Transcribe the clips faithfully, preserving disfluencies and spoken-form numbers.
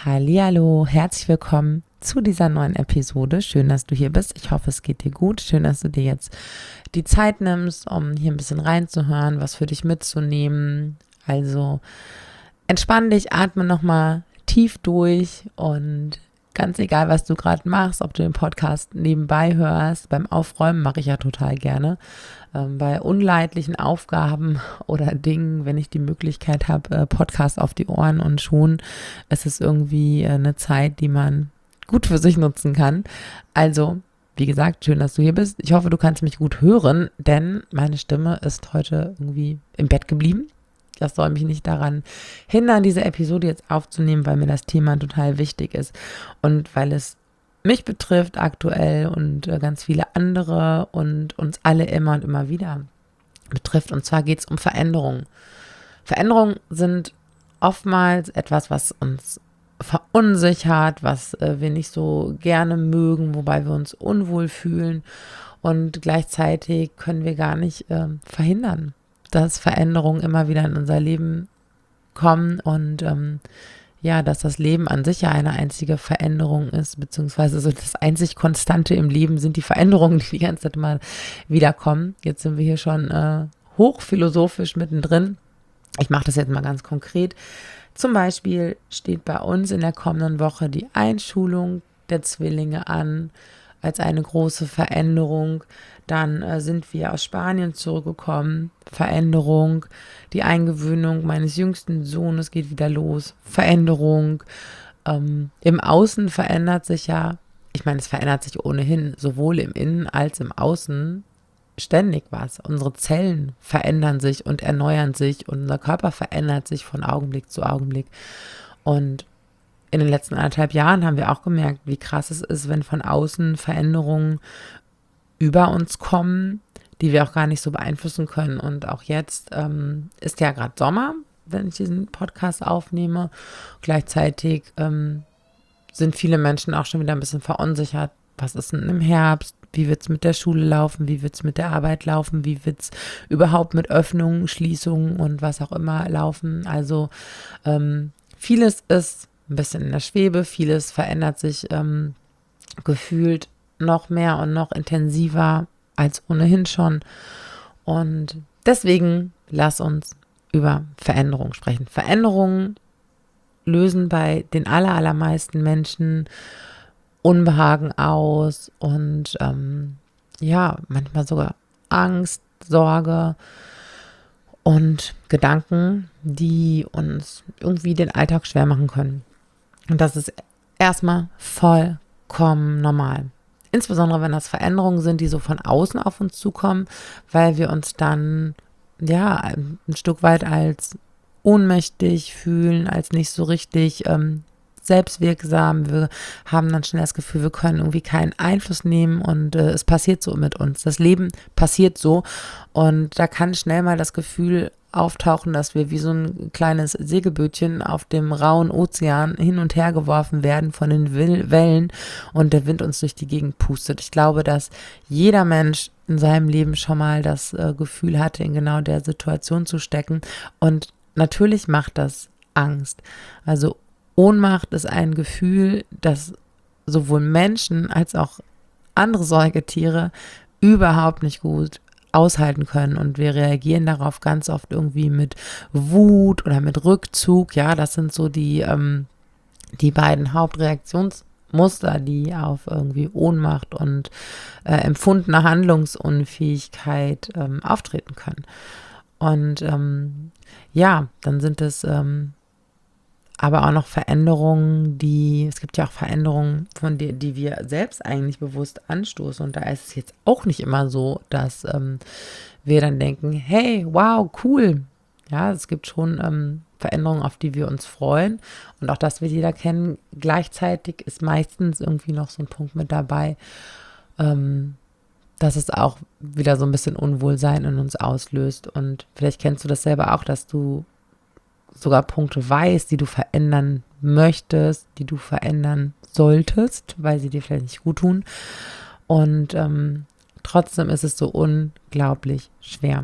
Hallihallo, herzlich willkommen zu dieser neuen Episode. Schön, dass du hier bist. Ich hoffe, es geht dir gut. Schön, dass du dir jetzt die Zeit nimmst, um hier ein bisschen reinzuhören, was für dich mitzunehmen. Also entspann dich, atme nochmal tief durch und ganz egal, was du gerade machst, ob du den Podcast nebenbei hörst, beim Aufräumen mache ich ja total gerne, ähm, bei unleidlichen Aufgaben oder Dingen, wenn ich die Möglichkeit habe, äh, Podcast auf die Ohren und schon ist es irgendwie äh, eine Zeit, die man gut für sich nutzen kann. Also, wie gesagt, schön, dass du hier bist. Ich hoffe, du kannst mich gut hören, denn meine Stimme ist heute irgendwie im Bett geblieben. Das soll mich nicht daran hindern, diese Episode jetzt aufzunehmen, weil mir das Thema total wichtig ist und weil es mich betrifft aktuell und äh, ganz viele andere und uns alle immer und immer wieder betrifft. Und zwar geht es um Veränderungen. Veränderungen sind oftmals etwas, was uns verunsichert, was äh, wir nicht so gerne mögen, wobei wir uns unwohl fühlen und gleichzeitig können wir gar nicht äh, verhindern, dass Veränderungen immer wieder in unser Leben kommen und ähm, ja, dass das Leben an sich ja eine einzige Veränderung ist, beziehungsweise so das einzig Konstante im Leben sind die Veränderungen, die die ganze Zeit mal wiederkommen. Jetzt sind wir hier schon äh, hochphilosophisch mittendrin. Ich mache das jetzt mal ganz konkret. Zum Beispiel steht bei uns in der kommenden Woche die Einschulung der Zwillinge an, als eine große Veränderung. Dann äh, sind wir aus Spanien zurückgekommen. Veränderung. Die Eingewöhnung meines jüngsten Sohnes geht wieder los. Veränderung. Ähm, im Außen verändert sich ja, ich meine, es verändert sich ohnehin sowohl im Innen als im Außen ständig was. Unsere Zellen verändern sich und erneuern sich und unser Körper verändert sich von Augenblick zu Augenblick. Und in den letzten anderthalb Jahren haben wir auch gemerkt, wie krass es ist, wenn von außen Veränderungen über uns kommen, die wir auch gar nicht so beeinflussen können. Und auch jetzt ähm, ist ja gerade Sommer, wenn ich diesen Podcast aufnehme. Gleichzeitig ähm, sind viele Menschen auch schon wieder ein bisschen verunsichert. Was ist denn im Herbst? Wie wird es mit der Schule laufen? Wie wird es mit der Arbeit laufen? Wie wird es überhaupt mit Öffnungen, Schließungen und was auch immer laufen? Also ähm, vieles ist ein bisschen in der Schwebe, vieles verändert sich ähm, gefühlt noch mehr und noch intensiver als ohnehin schon. Und deswegen lass uns über Veränderungen sprechen. Veränderungen lösen bei den aller, allermeisten Menschen Unbehagen aus und ähm, ja, manchmal sogar Angst, Sorge und Gedanken, die uns irgendwie den Alltag schwer machen können. Und das ist erstmal vollkommen normal. Insbesondere, wenn das Veränderungen sind, die so von außen auf uns zukommen, weil wir uns dann ja ein Stück weit als ohnmächtig fühlen, als nicht so richtig ähm, selbstwirksam. Wir haben dann schnell das Gefühl, wir können irgendwie keinen Einfluss nehmen und äh, es passiert so mit uns. Das Leben passiert so und da kann schnell mal das Gefühl auftauchen, dass wir wie so ein kleines Segelbötchen auf dem rauen Ozean hin und her geworfen werden von den Wellen und der Wind uns durch die Gegend pustet. Ich glaube, dass jeder Mensch in seinem Leben schon mal das äh, Gefühl hatte, in genau der Situation zu stecken und natürlich macht das Angst. Also Ohnmacht ist ein Gefühl, das sowohl Menschen als auch andere Säugetiere überhaupt nicht gut aushalten können und wir reagieren darauf ganz oft irgendwie mit Wut oder mit Rückzug. Ja, das sind so die, ähm, die beiden Hauptreaktionsmuster, die auf irgendwie Ohnmacht und äh, empfundene Handlungsunfähigkeit ähm, auftreten können. Und ähm, ja, dann sind es ähm, aber auch noch Veränderungen, die, es gibt ja auch Veränderungen, von die, die wir selbst eigentlich bewusst anstoßen. Und da ist es jetzt auch nicht immer so, dass ähm, wir dann denken, hey, wow, cool. Ja, es gibt schon ähm, Veränderungen, auf die wir uns freuen. Und auch das wird jeder kennen. Gleichzeitig ist meistens irgendwie noch so ein Punkt mit dabei, ähm, dass es auch wieder so ein bisschen Unwohlsein in uns auslöst. Und vielleicht kennst du das selber auch, dass du sogar Punkte weißt, die du verändern möchtest, die du verändern solltest, weil sie dir vielleicht nicht gut tun. Und ähm, trotzdem ist es so unglaublich schwer.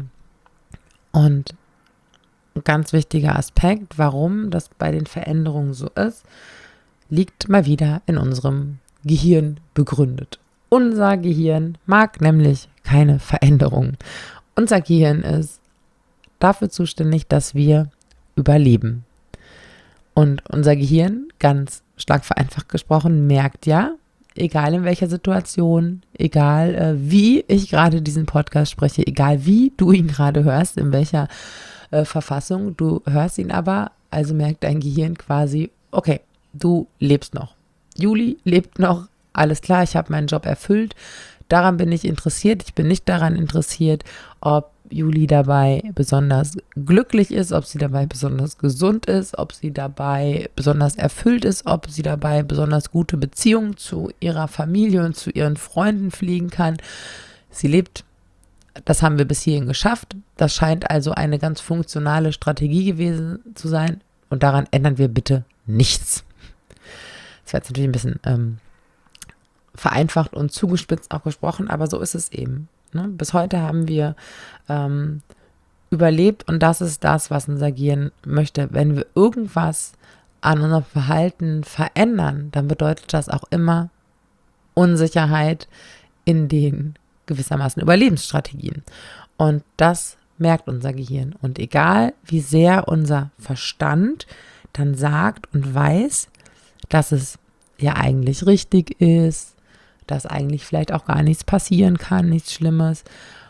Und ein ganz wichtiger Aspekt, warum das bei den Veränderungen so ist, liegt mal wieder in unserem Gehirn begründet. Unser Gehirn mag nämlich keine Veränderung. Unser Gehirn ist dafür zuständig, dass wir überleben. Und unser Gehirn, ganz stark vereinfacht gesprochen, merkt ja, egal in welcher Situation, egal äh, wie ich gerade diesen Podcast spreche, egal wie du ihn gerade hörst, in welcher äh, Verfassung, du hörst ihn aber, also merkt dein Gehirn quasi, okay, du lebst noch. Juli lebt noch, alles klar, ich habe meinen Job erfüllt, daran bin ich interessiert, ich bin nicht daran interessiert, ob Juli dabei besonders glücklich ist, ob sie dabei besonders gesund ist, ob sie dabei besonders erfüllt ist, ob sie dabei besonders gute Beziehungen zu ihrer Familie und zu ihren Freunden pflegen kann. Sie lebt, das haben wir bis hierhin geschafft. Das scheint also eine ganz funktionale Strategie gewesen zu sein und daran ändern wir bitte nichts. Das war jetzt natürlich ein bisschen ähm, vereinfacht und zugespitzt auch gesprochen, aber so ist es eben. Ne? Bis heute haben wir ähm, überlebt und das ist das, was unser Gehirn möchte. Wenn wir irgendwas an unserem Verhalten verändern, dann bedeutet das auch immer Unsicherheit in den gewissermaßen Überlebensstrategien. Und das merkt unser Gehirn. Und egal, wie sehr unser Verstand dann sagt und weiß, dass es ja eigentlich richtig ist, dass eigentlich vielleicht auch gar nichts passieren kann, nichts Schlimmes.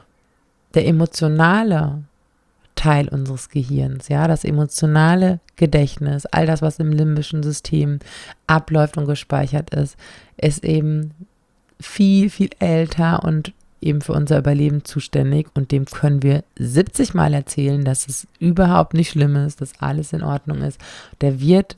Der emotionale Teil unseres Gehirns, ja, das emotionale Gedächtnis, all das, was im limbischen System abläuft und gespeichert ist, ist eben viel, viel älter und eben für unser Überleben zuständig und dem können wir siebzig Mal erzählen, dass es überhaupt nicht schlimm ist, dass alles in Ordnung ist. Der wird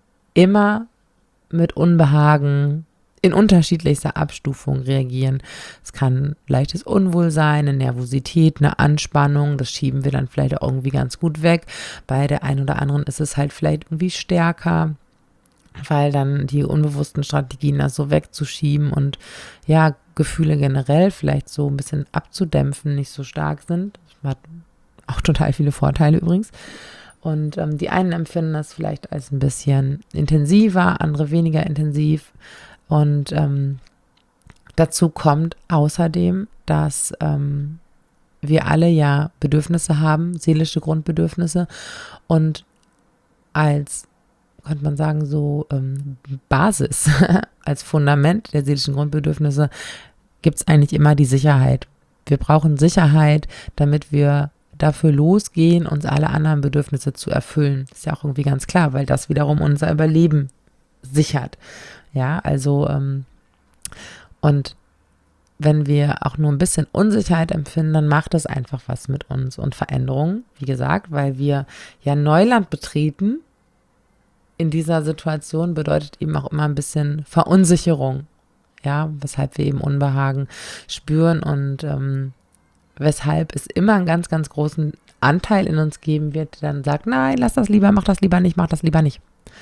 immer mit Unbehagen in unterschiedlichster Abstufung reagieren. Es kann leichtes Unwohlsein, eine Nervosität, eine Anspannung, das schieben wir dann vielleicht auch irgendwie ganz gut weg. Bei der einen oder anderen ist es halt vielleicht irgendwie stärker, weil dann die unbewussten Strategien das so wegzuschieben und ja, Gefühle generell vielleicht so ein bisschen abzudämpfen, nicht so stark sind. Das hat auch total viele Vorteile übrigens. Und ähm, die einen empfinden das vielleicht als ein bisschen intensiver, andere weniger intensiv. Und ähm, dazu kommt außerdem, dass ähm, wir alle ja Bedürfnisse haben, seelische Grundbedürfnisse. Und als, könnte man sagen, so ähm, Basis, als Fundament der seelischen Grundbedürfnisse gibt es eigentlich immer die Sicherheit. Wir brauchen Sicherheit, damit wir dafür losgehen, uns alle anderen Bedürfnisse zu erfüllen. Ist ja auch irgendwie ganz klar, weil das wiederum unser Überleben sichert. Ja, also ähm, und wenn wir auch nur ein bisschen Unsicherheit empfinden, dann macht das einfach was mit uns und Veränderung, wie gesagt, weil wir ja Neuland betreten. In dieser Situation bedeutet eben auch immer ein bisschen Verunsicherung, ja, weshalb wir eben Unbehagen spüren und ähm, weshalb es immer einen ganz, ganz großen Anteil in uns geben wird, der dann sagt, nein, lass das lieber, mach das lieber nicht, mach das lieber nicht.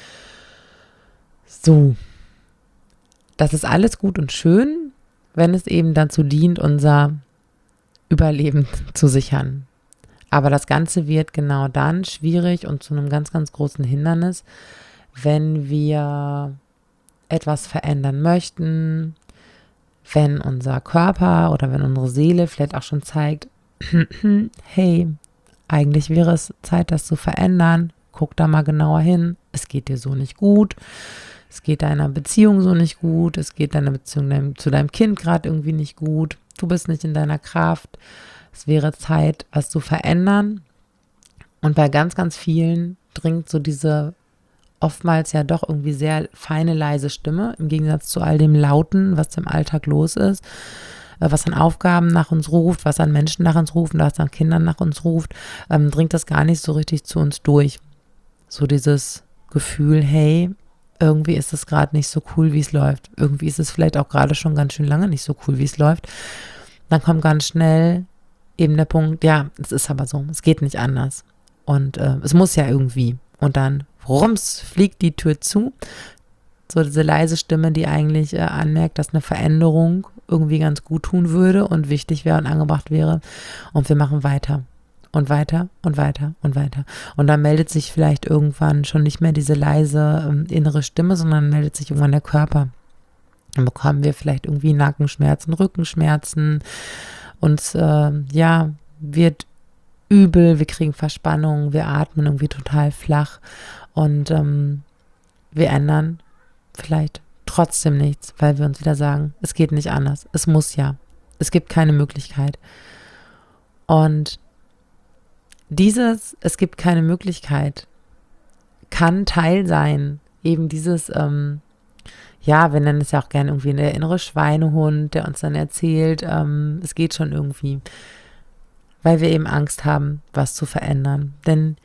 So. Das ist alles gut und schön, wenn es eben dazu dient, unser Überleben zu sichern. Aber das Ganze wird genau dann schwierig und zu einem ganz, ganz großen Hindernis, wenn wir etwas verändern möchten, wenn unser Körper oder wenn unsere Seele vielleicht auch schon zeigt, hey, eigentlich wäre es Zeit, das zu verändern. Guck da mal genauer hin. Es geht dir so nicht gut. Es geht deiner Beziehung so nicht gut, es geht deiner Beziehung dein, zu deinem Kind gerade irgendwie nicht gut, du bist nicht in deiner Kraft, es wäre Zeit, was zu verändern. Und bei ganz, ganz vielen dringt so diese oftmals ja doch irgendwie sehr feine, leise Stimme, im Gegensatz zu all dem Lauten, was im Alltag los ist, was an Aufgaben nach uns ruft, was an Menschen nach uns ruft, was an Kindern nach uns ruft, ähm, dringt das gar nicht so richtig zu uns durch. So dieses Gefühl, hey, irgendwie ist es gerade nicht so cool, wie es läuft. Irgendwie ist es vielleicht auch gerade schon ganz schön lange nicht so cool, wie es läuft. Dann kommt ganz schnell eben der Punkt, ja, es ist aber so, es geht nicht anders. Und äh, es muss ja irgendwie. Und dann, rums, fliegt die Tür zu. So diese leise Stimme, die eigentlich äh, anmerkt, dass eine Veränderung irgendwie ganz gut tun würde und wichtig wäre und angebracht wäre. Und wir machen weiter. und weiter und weiter und weiter. Und dann meldet sich vielleicht irgendwann schon nicht mehr diese leise ähm, innere Stimme, sondern meldet sich irgendwann der Körper. Dann bekommen wir vielleicht irgendwie Nackenschmerzen, Rückenschmerzen, uns, äh, ja, wird übel, wir kriegen Verspannung, wir atmen irgendwie total flach und ähm, wir ändern vielleicht trotzdem nichts, weil wir uns wieder sagen, es geht nicht anders, es muss ja, es gibt keine Möglichkeit. Und dieses, es gibt keine Möglichkeit, kann Teil sein, eben dieses, ähm, ja, wir nennen es ja auch gerne irgendwie der innere Schweinehund, der uns dann erzählt, ähm, es geht schon irgendwie, weil wir eben Angst haben, was zu verändern. Denn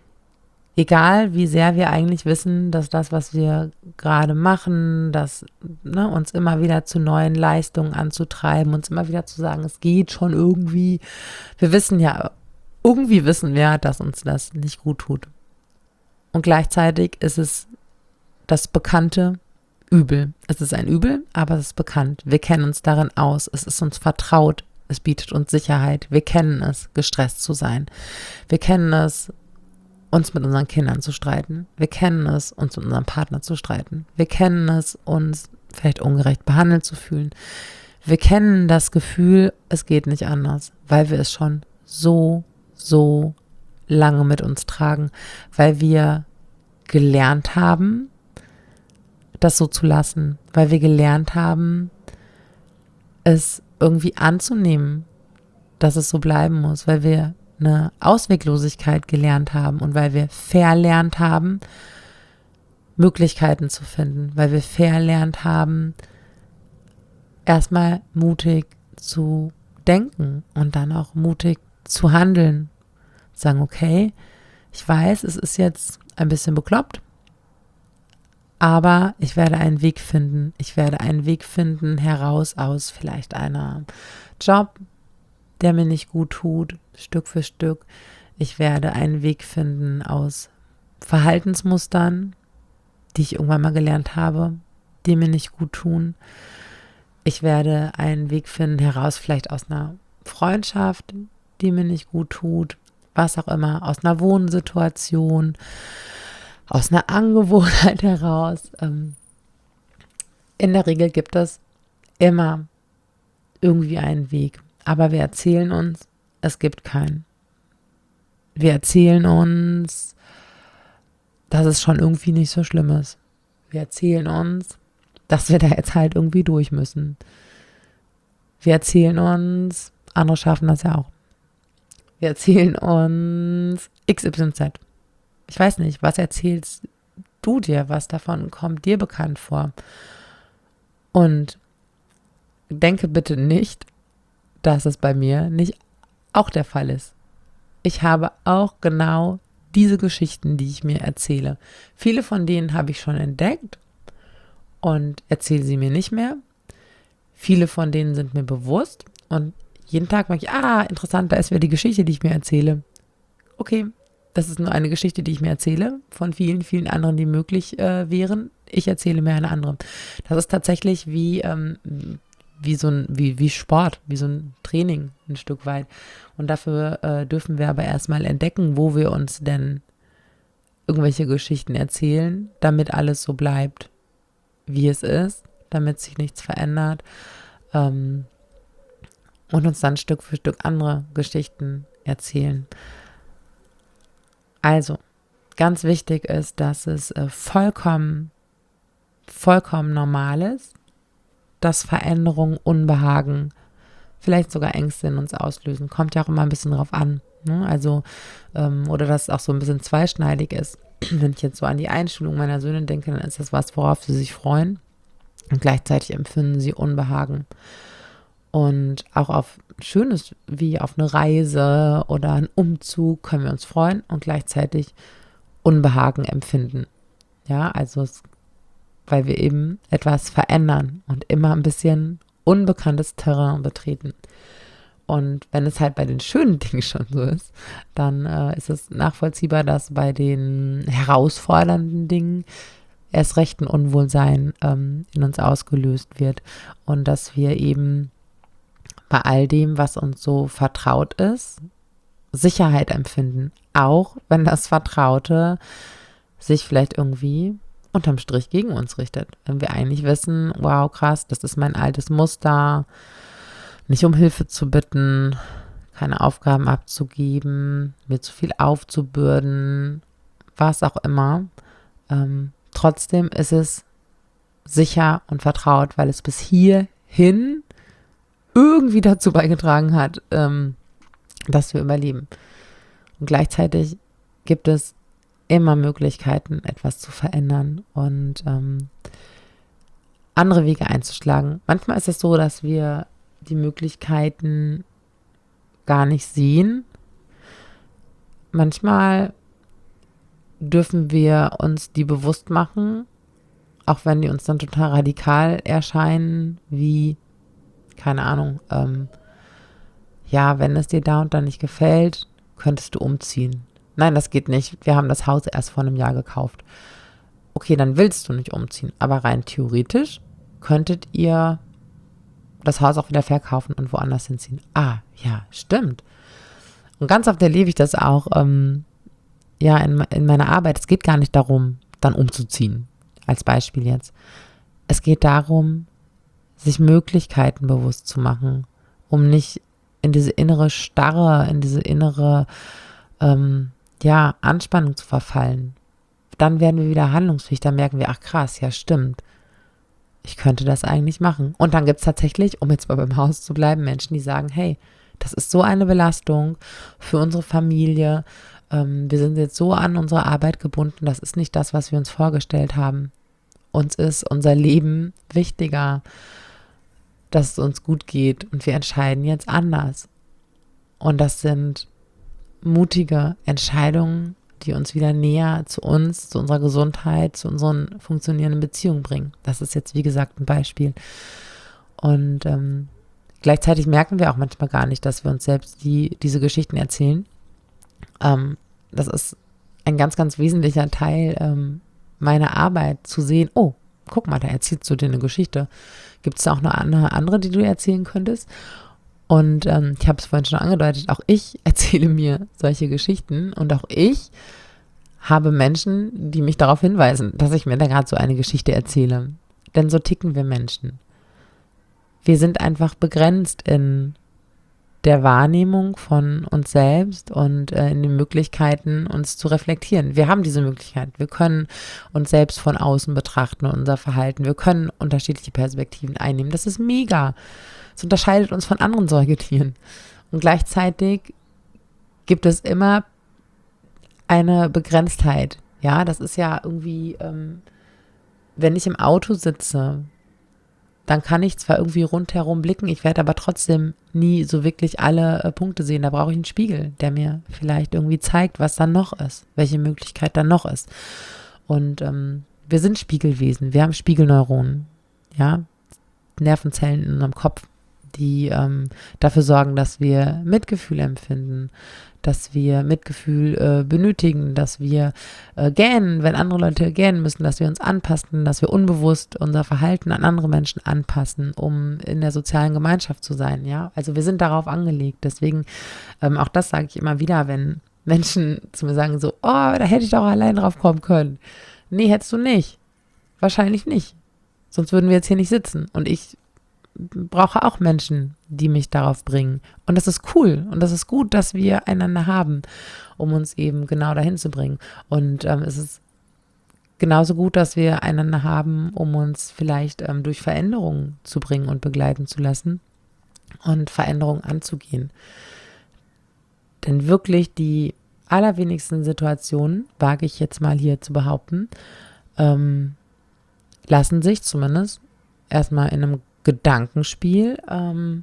egal, wie sehr wir eigentlich wissen, dass das, was wir gerade machen, dass ne, uns immer wieder zu neuen Leistungen anzutreiben, uns immer wieder zu sagen, es geht schon irgendwie, wir wissen ja, irgendwie wissen wir, dass uns das nicht gut tut. Und gleichzeitig ist es das bekannte Übel. Es ist ein Übel, aber es ist bekannt. Wir kennen uns darin aus. Es ist uns vertraut. Es bietet uns Sicherheit. Wir kennen es, gestresst zu sein. Wir kennen es, uns mit unseren Kindern zu streiten. Wir kennen es, uns mit unserem Partner zu streiten. Wir kennen es, uns vielleicht ungerecht behandelt zu fühlen. Wir kennen das Gefühl, es geht nicht anders, weil wir es schon so, so lange mit uns tragen, weil wir gelernt haben, das so zu lassen, weil wir gelernt haben, es irgendwie anzunehmen, dass es so bleiben muss, weil wir eine Ausweglosigkeit gelernt haben und weil wir verlernt haben, Möglichkeiten zu finden, weil wir verlernt haben, erstmal mutig zu denken und dann auch mutig zu handeln. Sagen, okay, ich weiß, es ist jetzt ein bisschen bekloppt, aber ich werde einen Weg finden. Ich werde einen Weg finden heraus aus vielleicht einer Job, der mir nicht gut tut, Stück für Stück. Ich werde einen Weg finden aus Verhaltensmustern, die ich irgendwann mal gelernt habe, die mir nicht gut tun. Ich werde einen Weg finden heraus vielleicht aus einer Freundschaft, die mir nicht gut tut, was auch immer, aus einer Wohnsituation, aus einer Angewohnheit heraus. In der Regel gibt es immer irgendwie einen Weg, aber wir erzählen uns, es gibt keinen. Wir erzählen uns, dass es schon irgendwie nicht so schlimm ist. Wir erzählen uns, dass wir da jetzt halt irgendwie durch müssen. Wir erzählen uns, andere schaffen das ja auch. Wir erzählen uns X Y Z. Ich weiß nicht, was erzählst du dir, was davon kommt dir bekannt vor? Und denke bitte nicht, dass es bei mir nicht auch der Fall ist. Ich habe auch genau diese Geschichten, die ich mir erzähle. Viele von denen habe ich schon entdeckt und erzähle sie mir nicht mehr. Viele von denen sind mir bewusst und jeden Tag merke ich, ah, interessant, da ist wieder die Geschichte, die ich mir erzähle. Okay, das ist nur eine Geschichte, die ich mir erzähle, von vielen, vielen anderen, die möglich äh, wären. Ich erzähle mir eine andere. Das ist tatsächlich wie, ähm, wie so ein, wie, wie Sport, wie so ein Training ein Stück weit. Und dafür äh, dürfen wir aber erstmal entdecken, wo wir uns denn irgendwelche Geschichten erzählen, damit alles so bleibt, wie es ist, damit sich nichts verändert. Ähm, und uns dann Stück für Stück andere Geschichten erzählen. Also, ganz wichtig ist, dass es äh, vollkommen, vollkommen normal ist, dass Veränderung, Unbehagen, vielleicht sogar Ängste in uns auslösen. Kommt ja auch immer ein bisschen drauf an. Ne? Also, ähm, oder dass es auch so ein bisschen zweischneidig ist. Wenn ich jetzt so an die Einschulung meiner Söhne denke, dann ist das was, worauf sie sich freuen. Und gleichzeitig empfinden sie Unbehagen. Und auch auf Schönes wie auf eine Reise oder einen Umzug können wir uns freuen und gleichzeitig Unbehagen empfinden. Ja, also es, weil wir eben etwas verändern und immer ein bisschen unbekanntes Terrain betreten. Und wenn es halt bei den schönen Dingen schon so ist, dann äh, ist es nachvollziehbar, dass bei den herausfordernden Dingen erst recht ein Unwohlsein ähm, in uns ausgelöst wird und dass wir eben bei all dem, was uns so vertraut ist, Sicherheit empfinden, auch wenn das Vertraute sich vielleicht irgendwie unterm Strich gegen uns richtet. Wenn wir eigentlich wissen, wow, krass, das ist mein altes Muster, nicht um Hilfe zu bitten, keine Aufgaben abzugeben, mir zu viel aufzubürden, was auch immer. Ähm, trotzdem ist es sicher und vertraut, weil es bis hierhin irgendwie dazu beigetragen hat, ähm, dass wir überleben. Und gleichzeitig gibt es immer Möglichkeiten, etwas zu verändern und ähm, andere Wege einzuschlagen. Manchmal ist es so, dass wir die Möglichkeiten gar nicht sehen. Manchmal dürfen wir uns die bewusst machen, auch wenn die uns dann total radikal erscheinen, wie, keine Ahnung, ähm, ja, wenn es dir da und da nicht gefällt, könntest du umziehen. Nein, das geht nicht. Wir haben das Haus erst vor einem Jahr gekauft. Okay, dann willst du nicht umziehen. Aber rein theoretisch könntet ihr das Haus auch wieder verkaufen und woanders hinziehen. Ah, ja, stimmt. Und ganz oft erlebe ich das auch, ähm, ja, in, in meiner Arbeit. Es geht gar nicht darum, dann umzuziehen. Als Beispiel jetzt. Es geht darum, sich Möglichkeiten bewusst zu machen, um nicht in diese innere Starre, in diese innere ähm, ja, Anspannung zu verfallen. Dann werden wir wieder handlungsfähig, dann merken wir, ach krass, ja stimmt, ich könnte das eigentlich machen. Und dann gibt es tatsächlich, um jetzt mal beim Haus zu bleiben, Menschen, die sagen, hey, das ist so eine Belastung für unsere Familie, ähm, wir sind jetzt so an unsere Arbeit gebunden, das ist nicht das, was wir uns vorgestellt haben. Uns ist unser Leben wichtiger, dass es uns gut geht und wir entscheiden jetzt anders. Und das sind mutige Entscheidungen, die uns wieder näher zu uns, zu unserer Gesundheit, zu unseren funktionierenden Beziehungen bringen. Das ist jetzt, wie gesagt, ein Beispiel. Und ähm, gleichzeitig merken wir auch manchmal gar nicht, dass wir uns selbst die, diese Geschichten erzählen. Ähm, das ist ein ganz, ganz wesentlicher Teil ähm, meiner Arbeit, zu sehen, oh, guck mal, da erzählst du dir eine Geschichte. Gibt es da auch noch eine andere, die du erzählen könntest? Und ähm, ich habe es vorhin schon angedeutet, auch ich erzähle mir solche Geschichten und auch ich habe Menschen, die mich darauf hinweisen, dass ich mir da gerade so eine Geschichte erzähle. Denn so ticken wir Menschen. Wir sind einfach begrenzt in der Wahrnehmung von uns selbst und äh, in den Möglichkeiten, uns zu reflektieren. Wir haben diese Möglichkeit. Wir können uns selbst von außen betrachten und unser Verhalten. Wir können unterschiedliche Perspektiven einnehmen. Das ist mega. Es unterscheidet uns von anderen Säugetieren. Und gleichzeitig gibt es immer eine Begrenztheit. Ja, das ist ja irgendwie, ähm, wenn ich im Auto sitze, dann kann ich zwar irgendwie rundherum blicken, ich werde aber trotzdem nie so wirklich alle äh, Punkte sehen. Da brauche ich einen Spiegel, der mir vielleicht irgendwie zeigt, was dann noch ist, welche Möglichkeit dann noch ist. Und ähm, wir sind Spiegelwesen, wir haben Spiegelneuronen, ja, Nervenzellen in unserem Kopf, die ähm, dafür sorgen, dass wir Mitgefühl empfinden, dass wir Mitgefühl äh, benötigen, dass wir äh, gähnen, wenn andere Leute gähnen müssen, dass wir uns anpassen, dass wir unbewusst unser Verhalten an andere Menschen anpassen, um in der sozialen Gemeinschaft zu sein, ja. Also wir sind darauf angelegt. Deswegen, ähm, auch das sage ich immer wieder, wenn Menschen zu mir sagen so, oh, da hätte ich doch allein drauf kommen können. Nee, hättest du nicht. Wahrscheinlich nicht. Sonst würden wir jetzt hier nicht sitzen. Und ich brauche auch Menschen, die mich darauf bringen. Und das ist cool und das ist gut, dass wir einander haben, um uns eben genau dahin zu bringen. Und ähm, es ist genauso gut, dass wir einander haben, um uns vielleicht ähm, durch Veränderungen zu bringen und begleiten zu lassen und Veränderungen anzugehen. Denn wirklich die allerwenigsten Situationen, wage ich jetzt mal hier zu behaupten, ähm, lassen sich zumindest erstmal in einem Gedankenspiel ähm,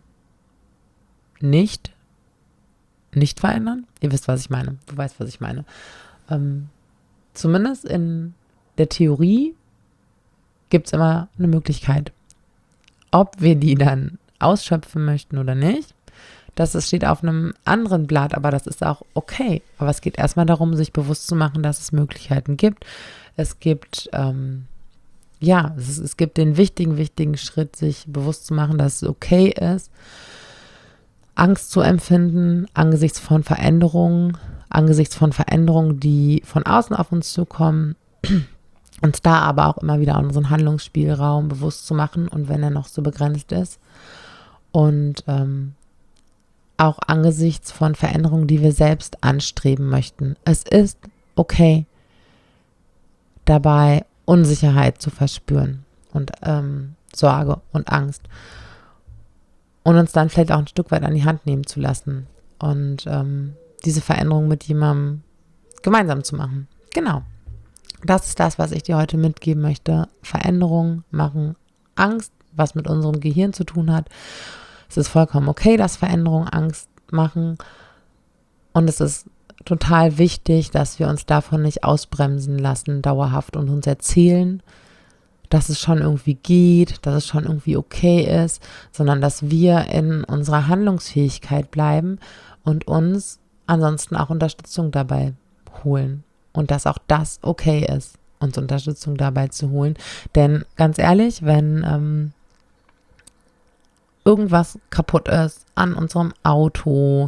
nicht, nicht verändern. Ihr wisst, was ich meine. Du weißt, was ich meine. Ähm, zumindest in der Theorie gibt es immer eine Möglichkeit. Ob wir die dann ausschöpfen möchten oder nicht, das ist, steht auf einem anderen Blatt, aber das ist auch okay. Aber es geht erstmal darum, sich bewusst zu machen, dass es Möglichkeiten gibt. Es gibt ähm, Ja, es, es gibt den wichtigen, wichtigen Schritt, sich bewusst zu machen, dass es okay ist, Angst zu empfinden angesichts von Veränderungen, angesichts von Veränderungen, die von außen auf uns zukommen, uns da aber auch immer wieder unseren Handlungsspielraum bewusst zu machen und wenn er noch so begrenzt ist und ähm, auch angesichts von Veränderungen, die wir selbst anstreben möchten. Es ist okay, dabei Unsicherheit zu verspüren und ähm, Sorge und Angst und uns dann vielleicht auch ein Stück weit an die Hand nehmen zu lassen und ähm, diese Veränderung mit jemandem gemeinsam zu machen. Genau. Das ist das, was ich dir heute mitgeben möchte. Veränderungen machen Angst, was mit unserem Gehirn zu tun hat. Es ist vollkommen okay, dass Veränderungen Angst machen. Und es ist total wichtig, dass wir uns davon nicht ausbremsen lassen, dauerhaft und uns erzählen, dass es schon irgendwie geht, dass es schon irgendwie okay ist, sondern dass wir in unserer Handlungsfähigkeit bleiben und uns ansonsten auch Unterstützung dabei holen. Und dass auch das okay ist, uns Unterstützung dabei zu holen. Denn ganz ehrlich, wenn ähm, irgendwas kaputt ist an unserem Auto,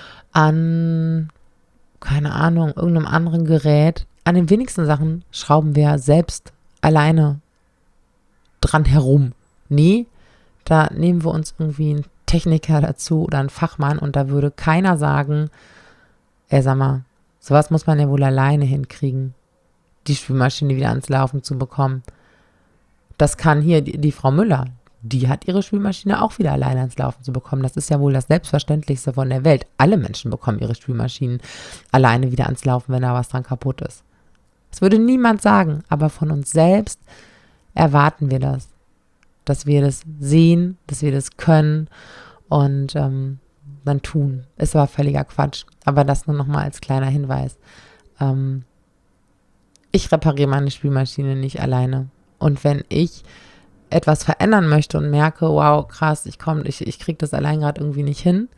an, keine Ahnung, irgendeinem anderen Gerät, an den wenigsten Sachen schrauben wir selbst alleine dran herum. Nee, da nehmen wir uns irgendwie einen Techniker dazu oder einen Fachmann und da würde keiner sagen, ey, sag mal, sowas muss man ja wohl alleine hinkriegen, die Spülmaschine wieder ans Laufen zu bekommen. Das kann hier die, die Frau Müller, die hat ihre Spülmaschine auch wieder alleine ans Laufen zu bekommen. Das ist ja wohl das Selbstverständlichste von der Welt. Alle Menschen bekommen ihre Spülmaschinen alleine wieder ans Laufen, wenn da was dran kaputt ist. Das würde niemand sagen, aber von uns selbst erwarten wir das, dass wir das sehen, dass wir das können und ähm, dann tun. Ist aber völliger Quatsch. Aber das nur nochmal als kleiner Hinweis. Ähm, ich repariere meine Spülmaschine nicht alleine. Und wenn ich etwas verändern möchte und merke, wow, krass, ich komme, ich, ich kriege das allein gerade irgendwie nicht hin,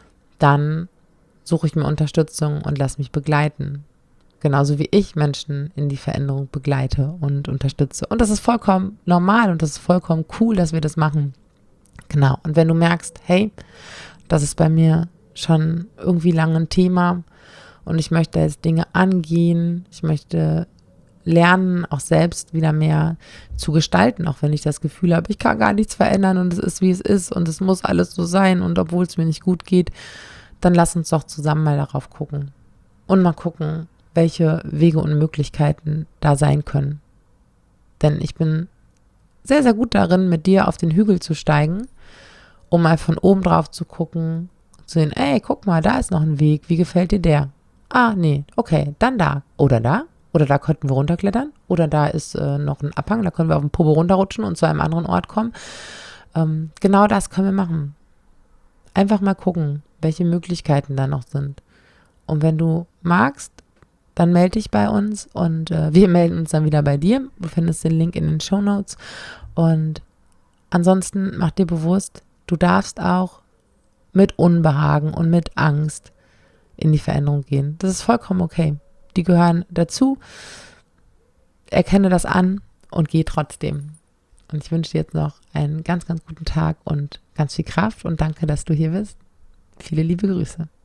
dann suche ich mir Unterstützung und lasse mich begleiten. Genauso wie ich Menschen in die Veränderung begleite und unterstütze. Und das ist vollkommen normal und das ist vollkommen cool, dass wir das machen. Genau. Und wenn du merkst, hey, das ist bei mir schon irgendwie lange ein Thema und ich möchte jetzt Dinge angehen, ich möchte lernen, auch selbst wieder mehr zu gestalten, auch wenn ich das Gefühl habe, ich kann gar nichts verändern und es ist, wie es ist und es muss alles so sein und obwohl es mir nicht gut geht, dann lass uns doch zusammen mal darauf gucken und mal gucken, welche Wege und Möglichkeiten da sein können. Denn ich bin sehr, sehr gut darin, mit dir auf den Hügel zu steigen, um mal von oben drauf zu gucken, zu sehen, ey, guck mal, da ist noch ein Weg, wie gefällt dir der? Ah, nee, okay, dann da. Oder da, oder da könnten wir runterklettern, oder da ist äh, noch ein Abhang, da können wir auf den Popo runterrutschen und zu einem anderen Ort kommen. Ähm, genau das können wir machen. Einfach mal gucken, welche Möglichkeiten da noch sind. Und wenn du magst, dann melde dich bei uns und äh, wir melden uns dann wieder bei dir. Du findest den Link in den Shownotes. Und ansonsten mach dir bewusst, du darfst auch mit Unbehagen und mit Angst in die Veränderung gehen. Das ist vollkommen okay. Die gehören dazu. Erkenne das an und geh trotzdem. Und ich wünsche dir jetzt noch einen ganz, ganz guten Tag und ganz viel Kraft und danke, dass du hier bist. Viele liebe Grüße.